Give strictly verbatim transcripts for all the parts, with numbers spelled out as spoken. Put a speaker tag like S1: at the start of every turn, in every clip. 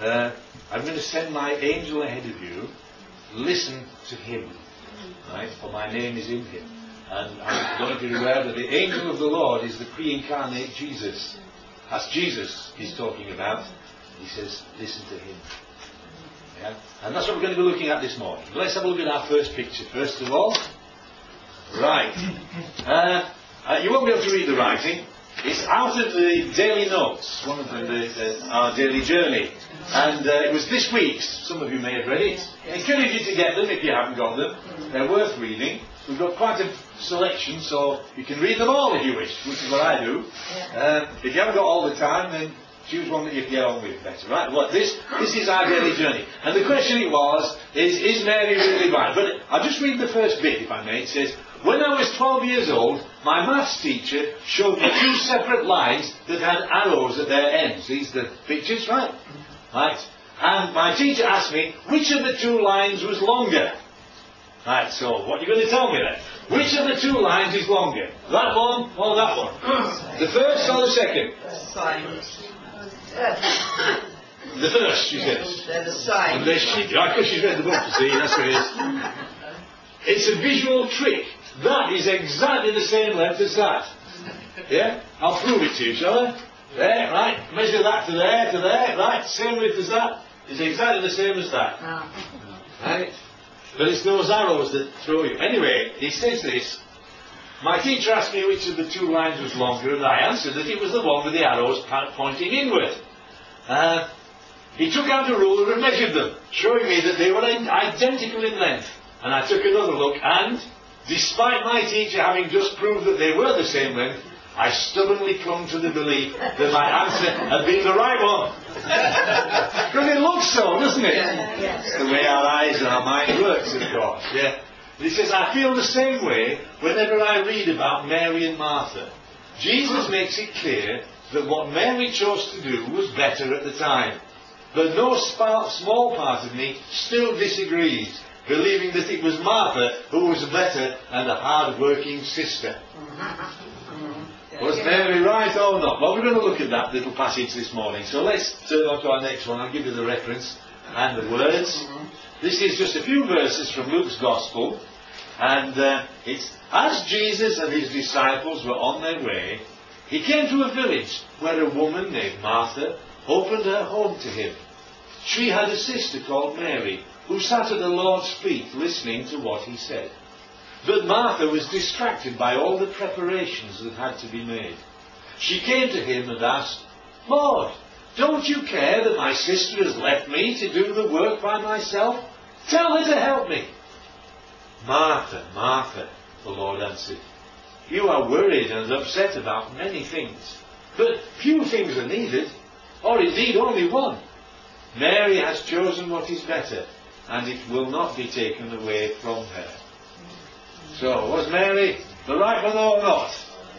S1: uh, I'm going to send my angel ahead of you. Listen to him. Right? For my name is in him. And I'm going to be aware that the angel of the Lord is the pre-incarnate Jesus. That's Jesus he's talking about. He says, listen to him. Yeah? And that's what we're going to be looking at this morning. Let's have a look at our first picture first of all. Right. Uh, uh, you won't be able to read the writing. It's out of the daily notes, one of the, the, the our daily journey. And uh, it was this week's. Some of you may have read it. I encourage you to get them if you haven't got them. They're worth reading. We've got quite a selection, so you can read them all if you wish, which is what I do. Uh, if you haven't got all the time, then choose one that you can get on with better. Right? Well, this this is our daily journey. And the question it was, is, is Mary really blind? But I'll just read the first bit, if I may. It says, when I was twelve years old, my maths teacher showed me two separate lines that had arrows at their ends. These are the pictures, right? Right. And my teacher asked me, which of the two lines was longer? Right, so what are you going to tell me then? Which of the two lines is longer? That one or that one? The first or the second? The first, she says.
S2: They're the same.
S1: Unless she, because she's read the book, you see, that's what it is. It's a visual trick. That is exactly the same length as that. Yeah? I'll prove it to you, shall I? There, right? Measure that to there, to there, right? Same width as that. It's exactly the same as that. Right? But it's those arrows that throw you. Anyway, he says this. My teacher asked me which of the two lines was longer, and I answered that it was the one with the arrows pointing inward. Uh, he took out a ruler and measured them, showing me that they were identical in length. And I took another look, and despite my teacher having just proved that they were the same length, I stubbornly clung to the belief that my answer had been the right one. Because it looks so, doesn't it?
S2: Yes.
S1: It's the way our eyes and our mind works, of course. Yeah. He says, I feel the same way whenever I read about Mary and Martha. Jesus makes it clear that what Mary chose to do was better at the time. But no sp- small part of me still disagrees, believing that it was Martha who was better and a hard-working sister. Was Mary right or not? Well, we're going to look at that little passage this morning. So let's turn on to our next one. I'll give you the reference and the words. This is just a few verses from Luke's Gospel. And uh, it's, as Jesus and his disciples were on their way, he came to a village where a woman named Martha opened her home to him. She had a sister called Mary, who sat at the Lord's feet listening to what he said. But Martha was distracted by all the preparations that had to be made. She came to him and asked, Lord, don't you care that my sister has left me to do the work by myself? Tell her to help me. Martha, Martha, the Lord answered, you are worried and upset about many things, but few things are needed, or indeed only one. Mary has chosen what is better, and it will not be taken away from her. So, was Mary the right one or not?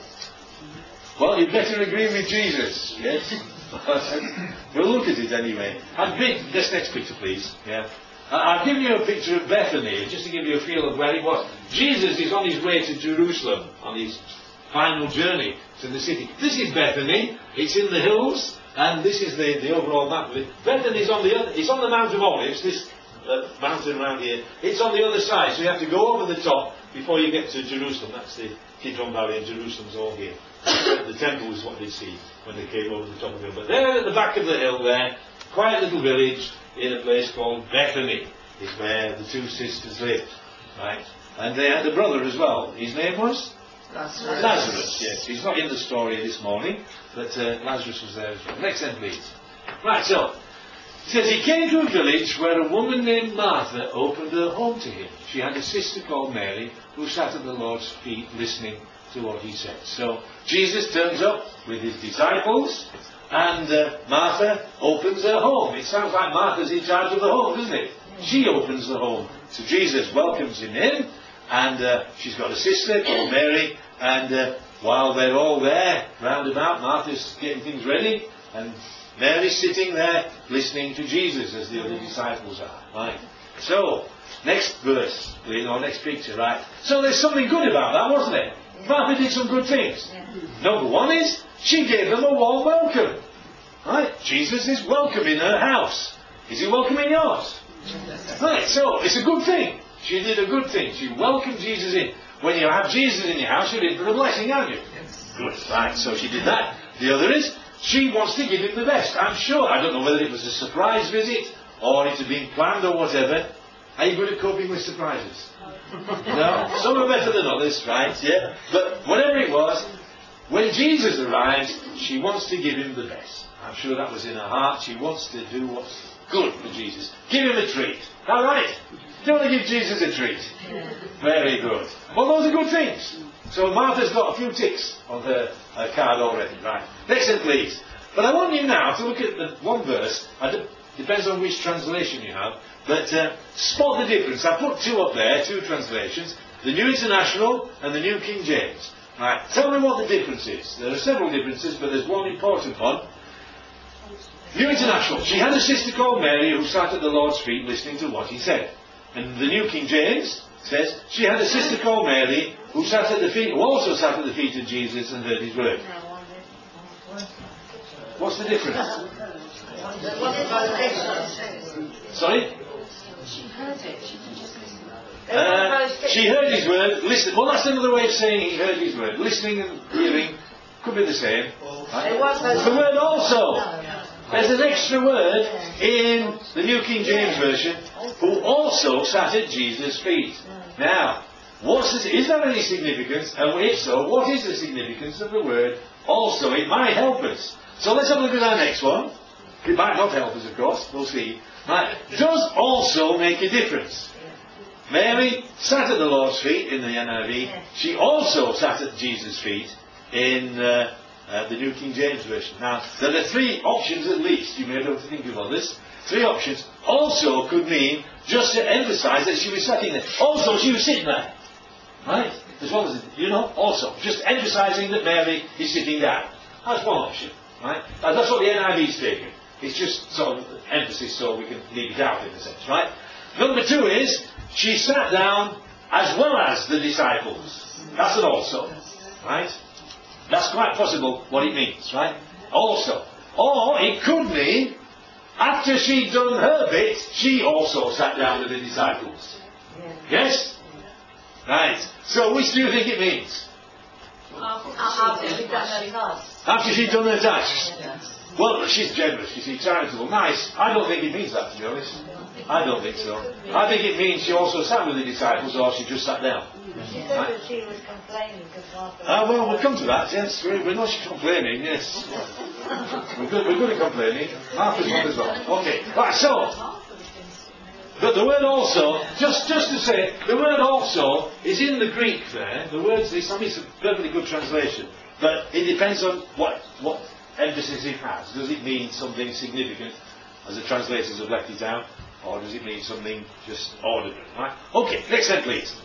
S1: Well, you better agree with Jesus, yes? We'll look at it anyway. And big, this next picture, please. Yeah. I've given you a picture of Bethany, just to give you a feel of where it was. Jesus is on his way to Jerusalem, on his final journey to the city. This is Bethany. It's in the hills, and this is the, the overall map of it. Bethany's on the other, it's on the Mount of Olives, this uh, mountain around here. It's on the other side, so you have to go over the top before you get to Jerusalem. That's the Kidron Valley, and Jerusalem's all here. The temple is what they see when they came over the top of the hill. But there at the back of the hill there, quiet little village in a place called Bethany is where the two sisters lived. Right? And they had a brother as well. His name was?
S2: Lazarus.
S1: Lazarus, yes. He's not in the story this morning, but uh, Lazarus was there as well. Next then, please. Right, so, it says, he came to a village where a woman named Martha opened her home to him. She had a sister called Mary who sat at the Lord's feet listening to what he said. So, Jesus turns up with his disciples, and uh, Martha opens her home. It sounds like Martha's in charge of the home, doesn't it? She opens the home. So Jesus welcomes him in, and uh, she's got a sister called Mary, and uh, while they're all there, round about, Martha's getting things ready, and Mary's sitting there listening to Jesus as the other disciples are. Right. So, next verse, please, or next picture, right? So there's something good about that, wasn't it? Martha did some good things. Number one is, she gave them a warm welcome. Right? Jesus is welcome in her house. Is he welcoming yours? Right, so it's a good thing. She did a good thing. She welcomed Jesus in. When you have Jesus in your house, you're in for a blessing, aren't you? Good. Right, so she did that. The other is, she wants to give him the best. I'm sure. I don't know whether it was a surprise visit, or it had been planned, or whatever. Are you good at coping with surprises? No? Some are better than others, right? Yeah? But whatever it was, when Jesus arrives, she wants to give him the best. I'm sure that was in her heart. She wants to do what's good for Jesus. Give him a treat. All right? Do you want to give Jesus a treat? Very good. Well, those are good things. So Martha's got a few ticks on her, her card already. Right. Next one, please. But I want you now to look at the one verse. I d- depends on which translation you have. But uh, spot the difference. I put two up there, two translations. The New International and the New King James. Right. Tell me what the difference is. There are several differences, but there's one important one. New International. She had a sister called Mary who sat at the Lord's feet listening to what he said. And the New King James says, she had a sister called Mary who sat at the feet, who also sat at the feet of Jesus and heard his word. What's the difference? Sorry?
S2: She heard it. She didn't just listen.
S1: Uh, she heard his word. Listen. Well, that's another way of saying he heard his word. Listening and hearing could be the same. Right? The word also. There's an extra word in the New King James Version, who also sat at Jesus' feet. Now, what's this, is there any significance? And if so, what is the significance of the word also? It might help us. So let's have a look at our next one. It might not help us, of course. We'll see. Right. Does also make a difference. Mary sat at the Lord's feet in the N I V. She also sat at Jesus' feet in uh, uh, the New King James Version. Now, there are three options at least. You may be able to think of others. Three options. Also could mean just to emphasize that she was sitting there. Also, she was sitting there. Right? As well as, you know, also. Just emphasizing that Mary is sitting down. That's one option. Right? Now, that's what the N I V's taken. It's just sort of emphasis so we can leave it out in a sense. Right? Number two is, she sat down as well as the disciples. That's an also. Right? That's quite possible what it means. Right? Also. Or it could mean, after she'd done her bit, she also sat down with the disciples. Yes? Right. So which do you think it means?
S2: After she'd done her task.
S1: After she'd done her task. Well, she's generous, you see, charitable, nice. I don't think it means that, to be honest. I don't think so. I think it means she also sat with the disciples, or she just sat down.
S2: She said right? that she was complaining because Martha...
S1: Ah, well, we'll come to that, yes. We're, we're not complaining, yes. We're good, we're good at complaining. Martha's one as well. Okay, right, so... But the word also, just, just to say, the word also is in the Greek there. The word's this, I mean, it's a perfectly good translation. But it depends on what... what emphasis it has. Does it mean something significant, as the translators have left it out, or does it mean something just ordinary? Right? Okay, next then, please.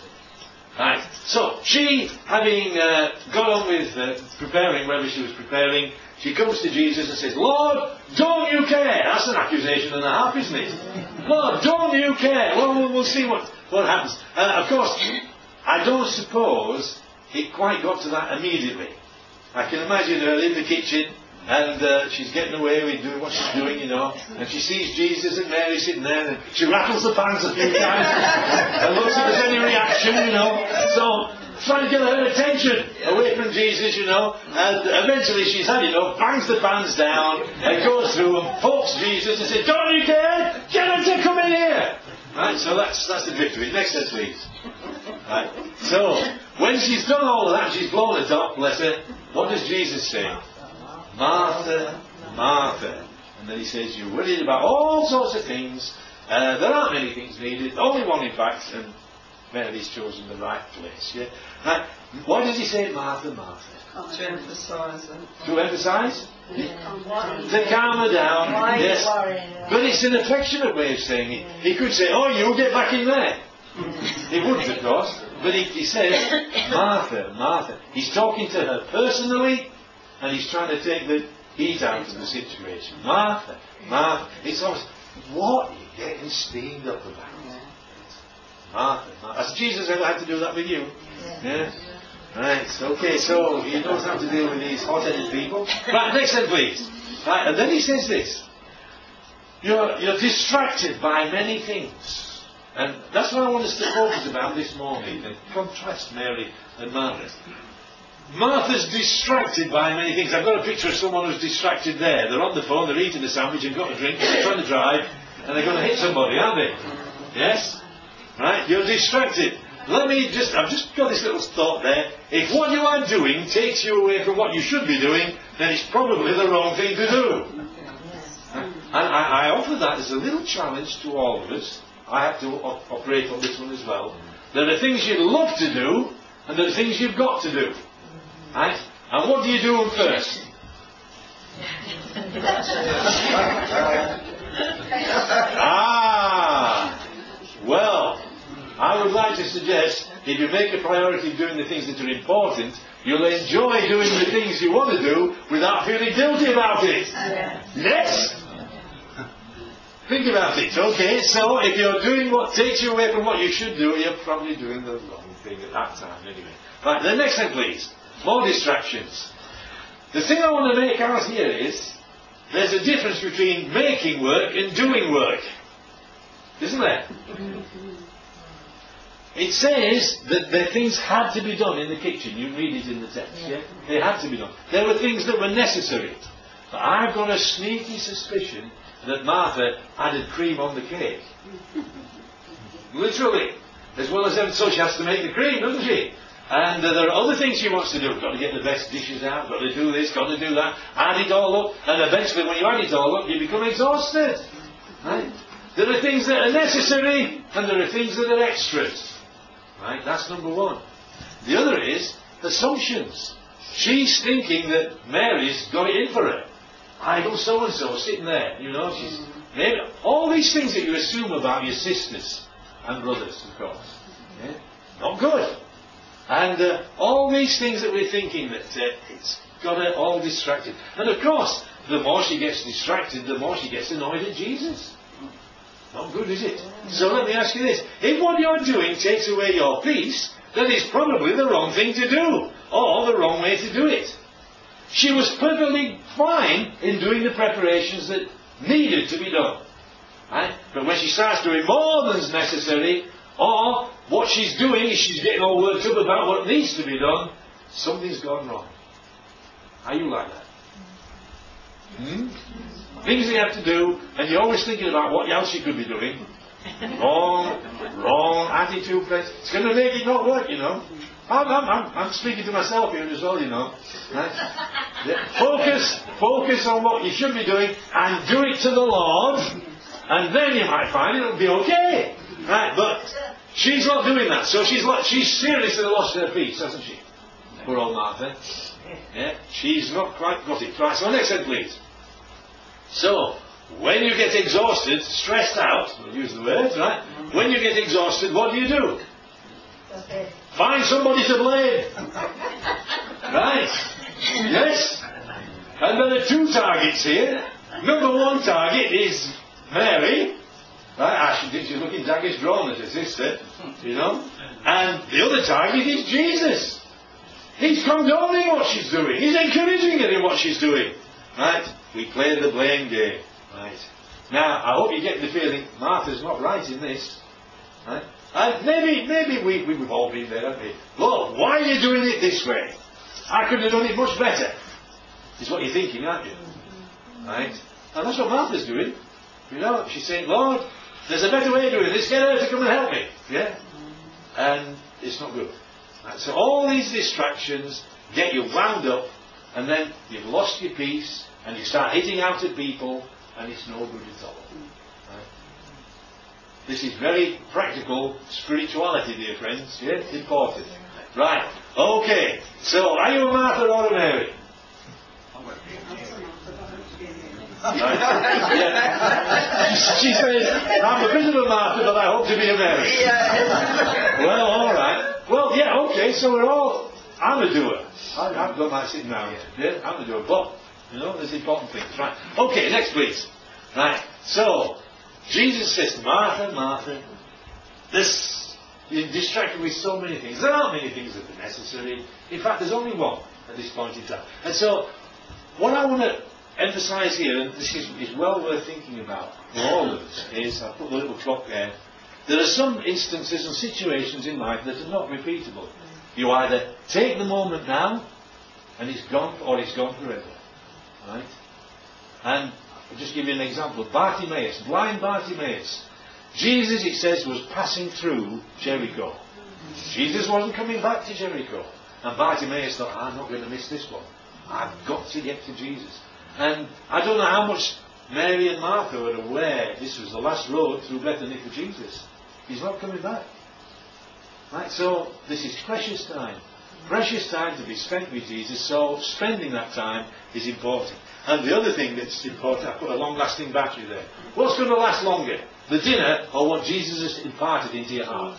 S1: Right. So she, having uh, got on with uh, preparing whatever she was preparing, she comes to Jesus and says, "Lord, don't you care?" That's an accusation and a half, isn't it? "Lord, don't you care?" Well, we'll, we'll see what what happens. Uh, of course, I don't suppose it quite got to that immediately. I can imagine her in the kitchen, and uh, she's getting away with doing what she's doing, you know, and she sees Jesus and Mary sitting there, and she rattles the pans a few times, and looks if there's any reaction, you know, so trying to get her attention away from Jesus, you know, and eventually she's had enough, bangs the pans down, and goes through and pokes Jesus and says, "Don't you care? Get him to come in here!" Right, so that's that's the drift of it. Next, please. Right. So, when she's done all of that, she's blown it up, bless her, what does Jesus say? "Martha, Martha." And then he says, "You're worried about all sorts of things. Uh, there aren't many things needed. Only one, in fact, and Mary's chosen the right place." Yeah? Right. Why does he say Martha, Martha?
S3: Oh, to emphasise it.
S1: To emphasise?
S2: Yeah.
S1: To calm her down.
S2: Why
S1: Yes.
S2: are you worrying?
S1: But it's an affectionate way of saying it. He could say, "Oh, you get back in there." He wouldn't, of course. But he, he says, "Martha, Martha." He's talking to her personally, and he's trying to take the heat out of the situation. "Martha, Martha." It's almost, what are you getting steamed up about? Martha, Martha. Has Jesus ever had to do that with you? Yeah? Right, okay, so he knows how to deal with these hot-headed people. Right, next then, please. Right, and then he says this. You're, you're distracted by many things. And that's what I want us to focus about this morning, and contrast Mary and Martha. Martha's distracted by many things. I've got a picture of someone who's distracted there. They're on the phone, they're eating a sandwich and got a drink, they're trying to drive, and they're going to hit somebody, aren't they? Yes? Right? You're distracted. Let me just, I've just got this little thought there. If what you are doing takes you away from what you should be doing, then it's probably the wrong thing to do. And I, I offer that as a little challenge to all of us. I have to op- operate on this one as well. There are things you love to do, and there are things you've got to do. Right? And what do you do them first? ah! Well, I would like to suggest, if you make a priority of doing the things that are important, you'll enjoy doing the things you want to do without feeling guilty about it. Yes? Think about it. Okay, so if you're doing what takes you away from what you should do, you're probably doing the wrong thing at that time anyway. Right, the next one please. More distractions. The thing I want to make out here is, there's a difference between making work and doing work. Isn't there? It says that the things had to be done in the kitchen. You read it in the text, yeah? They had to be done. There were things that were necessary. But I've got a sneaky suspicion that Martha added cream on the cake. Literally. As well as that, so she has to make the cream, doesn't she? And uh, there are other things she wants to do. Got to get the best dishes out, got to do this, got to do that. Add it all up, and eventually when you add it all up, you become exhausted. Right? There are things that are necessary, and there are things that are extras. Right? That's number one. The other is assumptions. She's thinking that Mary's got it in for her. Idle so-and-so sitting there, you know, she's maybe all these things that you assume about your sisters and brothers, of course. Yeah? Not good. And uh, all these things that we're thinking that uh, it's got her all distracted. And of course, the more she gets distracted, the more she gets annoyed at Jesus. Not good, is it? So let me ask you this. If what you're doing takes away your peace, then it's probably the wrong thing to do, or the wrong way to do it. She was perfectly fine in doing the preparations that needed to be done. Right? But when she starts doing more than's necessary, or what she's doing is she's getting all worked up about what needs to be done, something's gone wrong. Are you like that? Hmm? Things you have to do, and you're always thinking about what else you could be doing. Wrong, wrong attitude. It's going to make it not work, you know. I'm, I'm, I'm, I'm speaking to myself here as well, you know. Right? Yeah. Focus, focus on what you should be doing, and do it to the Lord, and then you might find it'll be okay. Right? But she's not doing that, so she's like, she's seriously lost her peace, hasn't she? Poor old Martha. Yeah, she's not quite got it. Right, so next slide, please. So, when you get exhausted, stressed out, we'll use the words, right? When you get exhausted, what do you do? Find somebody to blame. Right? Yes? And there are two targets here. Number one target is Mary. Right? I should think she's looking daggers drawn at her sister. You know? And the other target is Jesus. He's condoning what she's doing. He's encouraging her in what she's doing. Right? We play the blame game. Right? Now, I hope you get the feeling Martha's not right in this. Right? And maybe, maybe we, we've all been there, haven't we? Lord, why are you doing it this way? I could have done it much better. Is what you're thinking, aren't you? Right? And that's what Martha's doing. You know, she's saying, Lord, there's a better way of doing this. Get her to come and help me. Yeah? And it's not good. Right? So all these distractions get you wound up, and then you've lost your peace, and you start hitting out at people, and it's no good at all. Right? This is very practical spirituality, dear friends. Yeah? It's important. Right. Okay. So, are you a Martha or a Mary? Right. Yeah. She, she says, I'm a bit of a Martha, but I hope to be a Mary. Well, all right. Well, yeah, okay, so we're all... I'm a doer. I, I've got my sitting down. Yeah, I'm a doer. But, you know, there's important things. Right. Okay, next please. Right. So, Jesus says, Martha, Martha, this... You're distracted with so many things. There aren't many things that are necessary. In fact, there's only one at this point in time. And so, what I want to emphasise here, and this is, is well worth thinking about for all of us, is, I'll put the little clock there, there are some instances and situations in life that are not repeatable. You either take the moment now, and it's gone, or it's gone forever. Right? And I'll just give you an example. Bartimaeus, blind Bartimaeus. Jesus, it says, was passing through Jericho. Jesus wasn't coming back to Jericho. And Bartimaeus thought, I'm not going to miss this one. I've got to get to Jesus. And I don't know how much Mary and Martha were aware this was the last road through Bethany for Jesus. He's not coming back. Right? So, this is precious time. Precious time to be spent with Jesus. So, spending that time is important. And the other thing that's important, I put a long-lasting battery there. What's going to last longer? The dinner or what Jesus has imparted into your heart?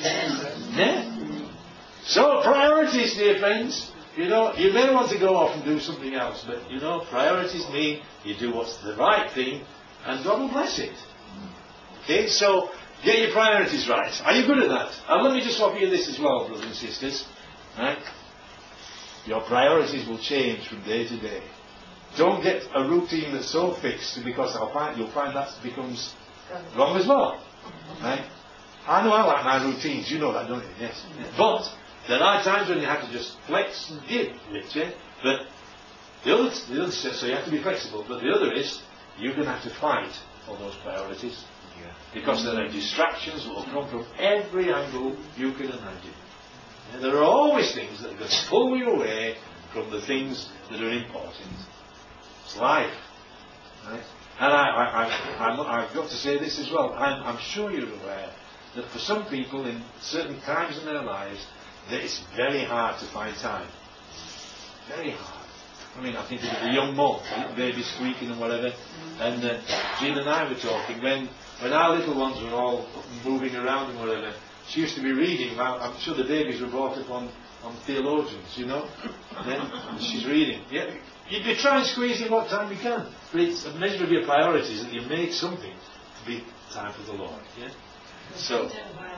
S1: Yeah? So, priorities, dear friends. You know, you may want to go off and do something else, but, you know, priorities mean you do what's the right thing, and God will bless it. Okay, so, get your priorities right. Are you good at that? And let me just offer you this as well, brothers and sisters. Right? Your priorities will change from day to day. Don't get a routine that's so fixed, because I'll find, you'll find that becomes wrong as well. Right? I know I like my routines, you know that, don't you? Yes. But there are times when you have to just flex and give, yeah? But the other, the other, so you have to be flexible, but the other is, you're going to have to fight for those priorities. Yeah. Because there are distractions that will come from every angle you can imagine. And there are always things that are going to pull you away from the things that are important. It's life. Right? And I, I, I, I'm, I've got to say this as well. I'm, I'm sure you're aware that for some people in certain times in their lives, that it's very hard to find time. Very hard. I mean, I think of a young mum, baby squeaking and whatever, and uh, Jean and I were talking, when, when our little ones were all moving around and whatever, she used to be reading. I'm sure the babies were brought up on, on theologians, you know, and then she's reading. Yeah, you, you try and squeeze in what time you can, but it's a measure of your priorities that you make something to be time for the Lord. Yeah. So,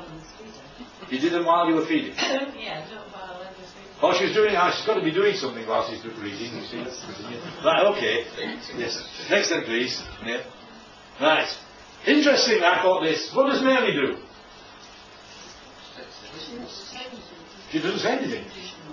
S1: you did them while you were feeding?
S2: Yeah, not while I was feeding.
S1: Oh, she's doing, oh, she's got to be doing something while she's reading, you see. Right, okay. Yes. Next then, please. Yeah. Right. Interesting, I thought this. What does Mary do? She doesn't say anything.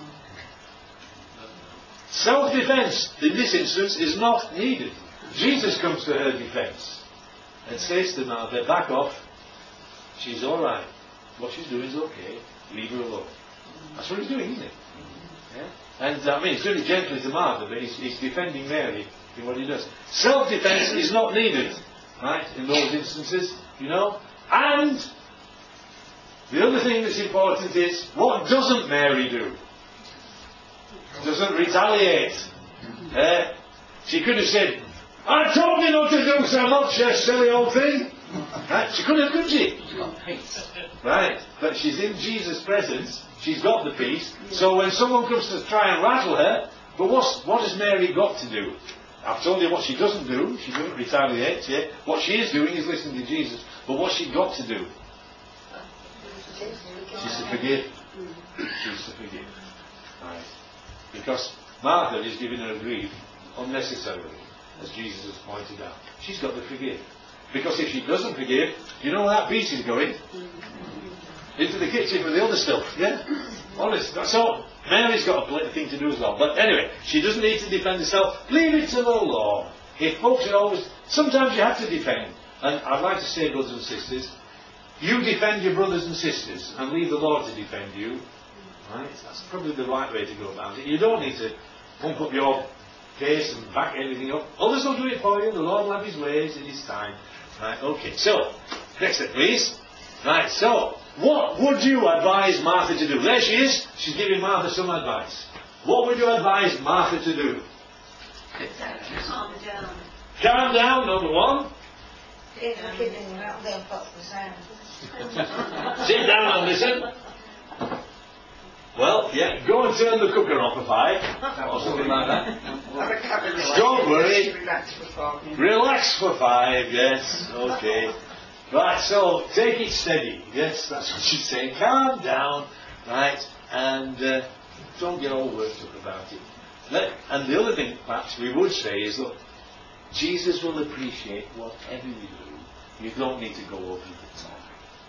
S1: Self-defense, in this instance, is not needed. Jesus comes to her defense and says to Martha, back off. She's alright. What she's doing is okay. Leave her alone. That's what he's doing, isn't it? Yeah? And I mean, it's really gently to Martha, but he's, he's defending Mary in what he does. Self-defense is not needed, right, in those instances, you know. And the other thing that's important is, what doesn't Mary do? Doesn't retaliate. Uh, she could have said, I told you not to do so much, you silly old thing. Right? She could have, couldn't she? Right. But she's in Jesus' presence. She's got the peace. So when someone comes to try and rattle her, but what's, what has Mary got to do? I've told you what she doesn't do. She doesn't retaliate. Yeah? What she is doing is listening to Jesus. But what's she got to do? She's to forgive. She's to forgive. Right. Because Martha is giving her grief unnecessarily, as Jesus has pointed out. She's got to forgive. Because if she doesn't forgive, you know where that peace is going? Into the kitchen with the other stuff, yeah? Honest. So, Mary's got a thing to do as well. But anyway, she doesn't need to defend herself. Leave it to the Lord. If folks are always... Sometimes you have to defend. And I'd like to say, brothers and sisters, you defend your brothers and sisters and leave the Lord to defend you. Right? That's probably the right way to go about it. You don't need to pump up your case and back everything up. Others will do it for you. The Lord will have His ways in His time. Right, okay. So, next step, please. Right, so, what would you advise Martha to do? There she is. She's giving Martha some advice. What would you advise Martha to do?
S2: Calm down.
S1: Calm down, number one. Sit down and listen. Well, yeah, go and turn the cooker off for five, or something like that. Don't worry. Relax for five, yes, okay. Right, so take it steady. Yes, that's what she's saying. Calm down, right, and uh, don't get all worked up about it. Let, and the other thing, perhaps, we would say is, look, Jesus will appreciate whatever you do. You don't need to go over the top.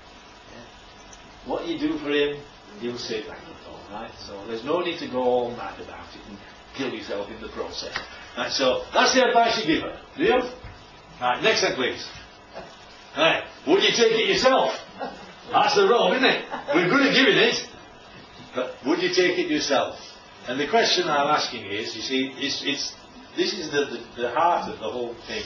S1: Yeah? What you do for him, he'll say thank you for, right? So there's no need to go all mad about it and kill yourself in the process. Right, so that's the advice you give her. Do you? Right, next one please. Right, would you take it yourself? That's the role, isn't it? We're good at giving it, but would you take it yourself? And the question I'm asking is, you see, it's, it's, this is the, the, the heart of the whole thing.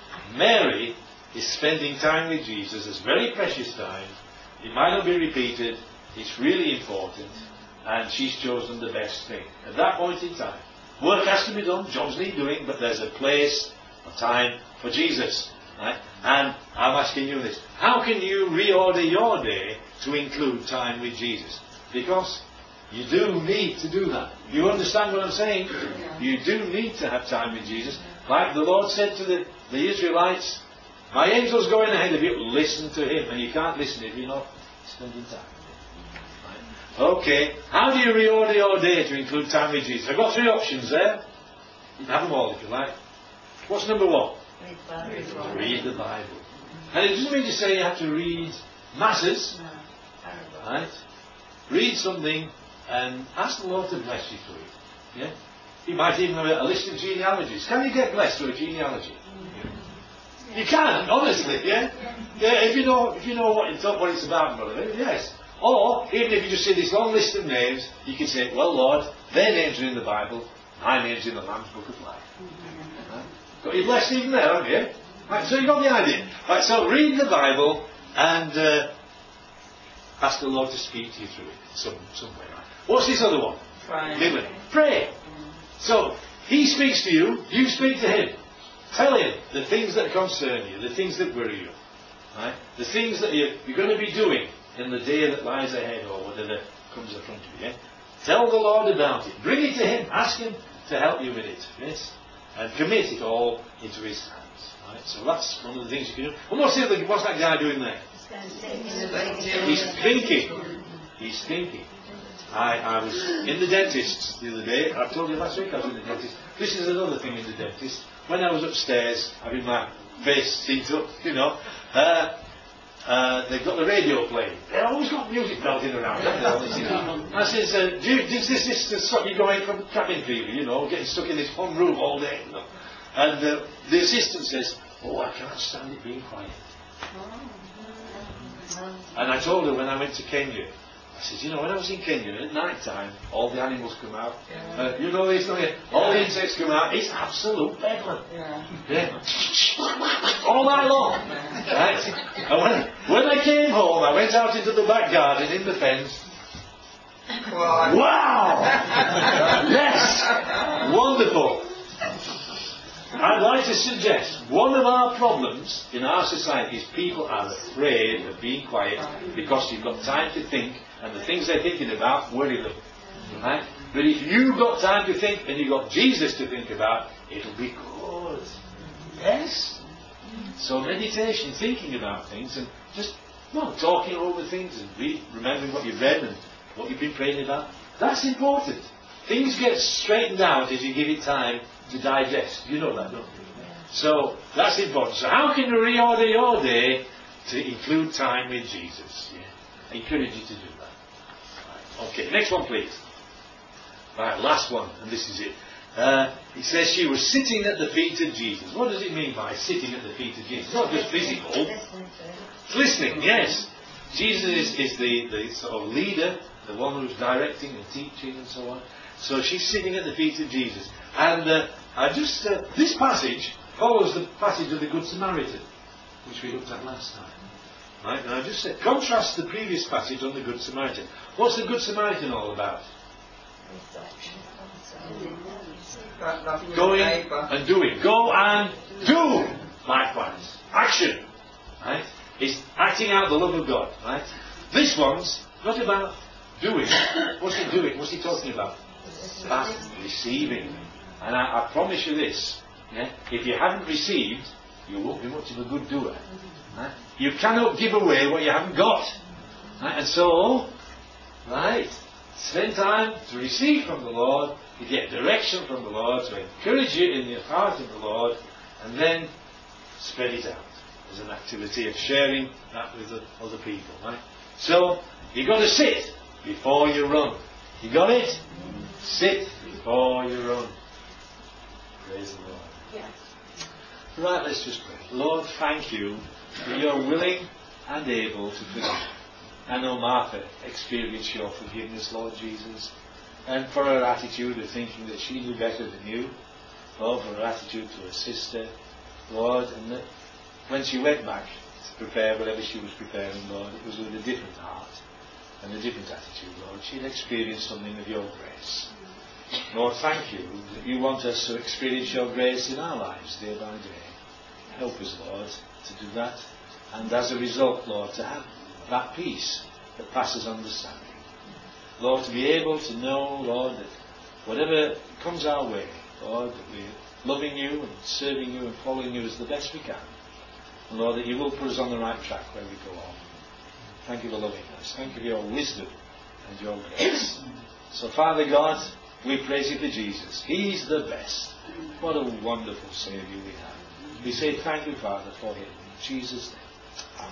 S1: Mary is spending time with Jesus. It's very precious time. It might not be repeated. It's really important. And she's chosen the best thing. At that point in time, work has to be done. Jobs need doing, but there's a place, a time for Jesus. Right? And I'm asking you this. How can you reorder your day to include time with Jesus? Because you do need to do that. You understand what I'm saying? You do need to have time with Jesus. Like the Lord said to the, the Israelites, my angel's going ahead of you, listen to him. And you can't listen if you're not spending time with him. Right? Okay, how do you reorder your day to include time with Jesus? I've got three options there. You can have them all if you like. What's number one?
S2: Read the Bible.
S1: Read the Bible. And it doesn't mean to say you have to read masses.
S2: No.
S1: Right? Read something and ask the Lord to bless you through it. Yeah? You might even have a list of genealogies. Can you get blessed through a genealogy? Yeah. You can, honestly, yeah? Yeah, if you know if you know what it's, what it's about, brother, yes. Or, even if you just see this long list of names, you can say, well, Lord, their names are in the Bible, my name's in the Lamb's Book of Life. Right? Got you blessed even there, haven't you? Right, so you got the idea. Right, so read the Bible and uh, ask the Lord to speak to you through it some, some way. Right? What's this other one?
S3: Pray.
S1: Pray. So, he speaks to you, you speak to him. Tell him the things that concern you, the things that worry you. Right? The things that you're, you're going to be doing in the day that lies ahead or whatever comes in front of you. Yeah? Tell the Lord about it. Bring it to him. Ask him to help you with it. Yes? And commit it all into his hands. Right? So that's one of the things you can do. And what's, the other, what's that guy doing there? He's thinking. He's thinking. I, I was in the dentist the other day. I told you last week I was in the dentist. This is another thing in the dentist. When I was upstairs, having my face steamed up, you know, uh, uh, they've got the radio playing. They've always got music belting around, haven't they? You know? I says, uh, do you, does this, this to stop you going from cabin fever, you know, getting stuck in this one room all day? You know? And uh, the assistant says, oh, I can't stand it being quiet. And I told her when I went to Kenya, I said, you know, when I was in Kenya, at night time, all the animals come out. Uh, you know this, don't you? All the insects come out. It's absolute bedlam. Yeah. yeah. All night long. Right? And when, when I came home, I went out into the back garden in the fence.
S3: Wow.
S1: Wow! Yes! Wonderful. I'd like to suggest one of our problems in our society is people are afraid of being quiet because you've got time to think and the things they're thinking about worry them. Right? But if you've got time to think and you've got Jesus to think about, it'll be good. Yes? So meditation, thinking about things and just well, talking over things and read, remembering what you've read and what you've been praying about, that's important. Things get straightened out as you give it time to digest. You know that, don't you? So that's important. So how can you reorder your day to include time with Jesus? Yeah. I encourage you to do that. Right. Okay, next one please. Right, last one, and this is it. Uh, it says she was sitting at the feet of Jesus. What does it mean by sitting at the feet of Jesus? It's not just physical. It's listening, yes. Jesus is, is the, the sort of leader, the one who's directing and teaching and so on. So she's sitting at the feet of Jesus. And uh, I just, uh, this passage follows the passage of the Good Samaritan, which we looked at last time. Right? And I just said, contrast the previous passage on the Good Samaritan. What's the Good Samaritan all about? Going and doing. Go and do likewise. Action. Right? It's acting out the love of God. Right? This one's not about doing. What's he doing? What's he talking about? About receiving. And I, I promise you this, yeah? If you haven't received, you won't be much of a good doer. Right? You cannot give away what you haven't got. Right? And so, right, spend time to receive from the Lord, to get direction from the Lord, to encourage you in the heart of the Lord, And then spread it out as an activity of sharing that with the other people. Right? So, you've got to sit before you run. You got it? Sit before you run. Praise the Lord.
S2: Yes.
S1: Right, let's just pray. Lord, thank you that you're willing and able to forgive. I know Martha experienced your forgiveness, Lord Jesus, and for her attitude of thinking that she knew better than you, Lord, for her attitude to her sister, Lord, and that when she went back to prepare whatever she was preparing, Lord, it was with a different heart and a different attitude, Lord. She'd experienced something of your grace. Lord, thank you that you want us to experience your grace in our lives day by day. Help us, Lord, to do that, and as a result, Lord, to have that peace that passes understanding. Lord, to be able to know, Lord, that whatever comes our way, Lord, that we're loving you and serving you and following you as the best we can. And Lord, that you will put us on the right track where we go on. Thank you for loving us. Thank you for your wisdom and your grace. So, Father God, we praise you for Jesus. He's the best. What a wonderful Saviour we have. We say thank you, Father, for him. In Jesus' name. Amen.